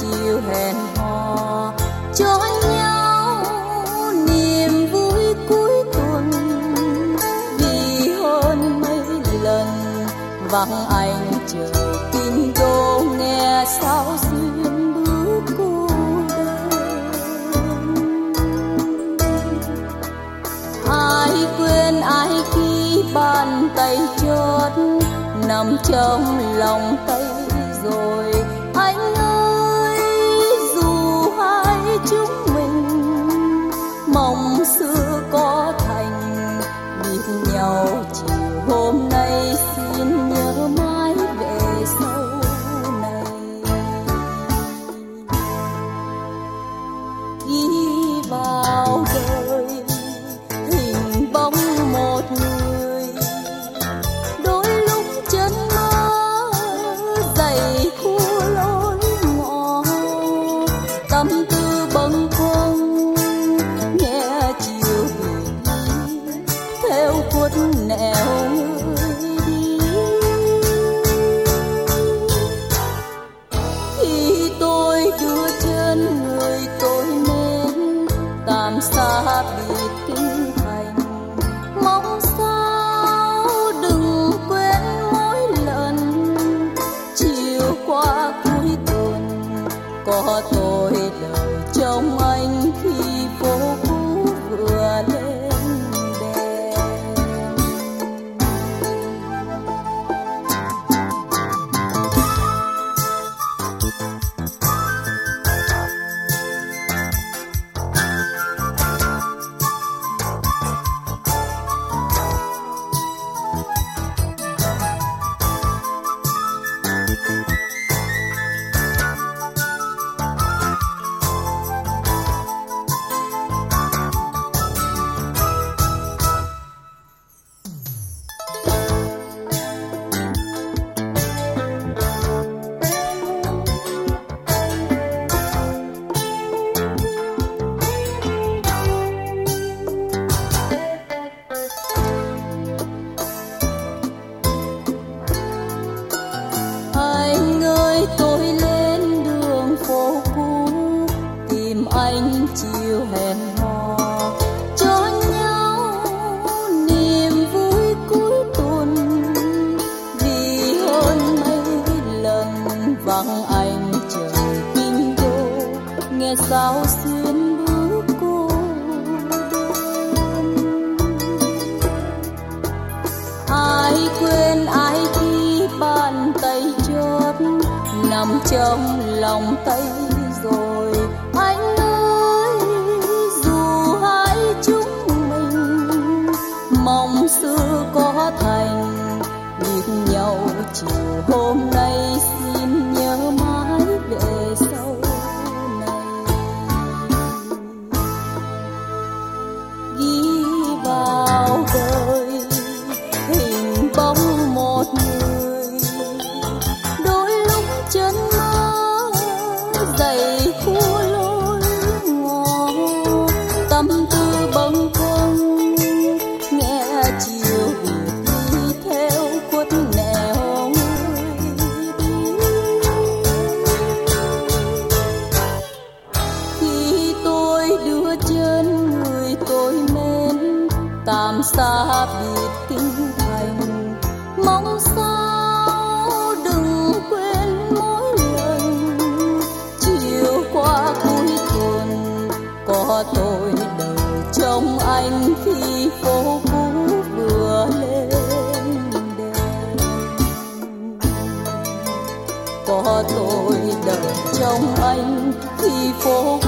chiều hẹn hò cho nhau niềm vui cuối tuần. Vì hơn mấy lần vắng anh chờ kinh đô nghe sao duyên bước cô đơn. Ai quên ai khi bàn tay chót nằm trong lòng tay rồi. Anh ơi dù hai chúng mình mong xưa có thành, biết nhau chiều hôm nay xin nhớ mãi về sau này. Ghi vào đời hình bóng một người, đôi lúc chân mơ dày khua lối ngõ, tâm tư bâng khuâng nghe chiều bình theo khuất nẻo người đi. Khi tôi đưa chân người tôi mến tạm xa biệt kinh thành, mong sao đừng quên mỗi lần chiều qua cuối tuần có tôi đợi trong anh khi phố cũ vừa lên đèn. Anh ơi tôi lên đường phố cũ tìm anh chiều hẹn hò cho nhau niềm vui cuối tuần. Vì hơn mấy lần vắng anh trời kinh đô nghe sao xuyên bước cô đơn. Ai quên ai khi bàn tay chót nằm trong lòng tay rồi. Anh ơi dù hai chúng mình mong xưa có thành, biết nhau chiều hôm nay xin nhớ mãi về sau này. Ghi vào đời hình bóng một người, đôi lúc chân mơ dày khua lối ngõ, tâm tư bâng khuâng nghe chiều biệt đi theo khuất nẻo người đi. Khi tôi đưa chân người tôi mến tạm xa biệt kinh thành, mong sao đừng quên mỗi lần chiều qua cuối tuần có tôi đợi trong anh khi phố cũ vừa lên đèn. Có tôi đợi trong anh khi phố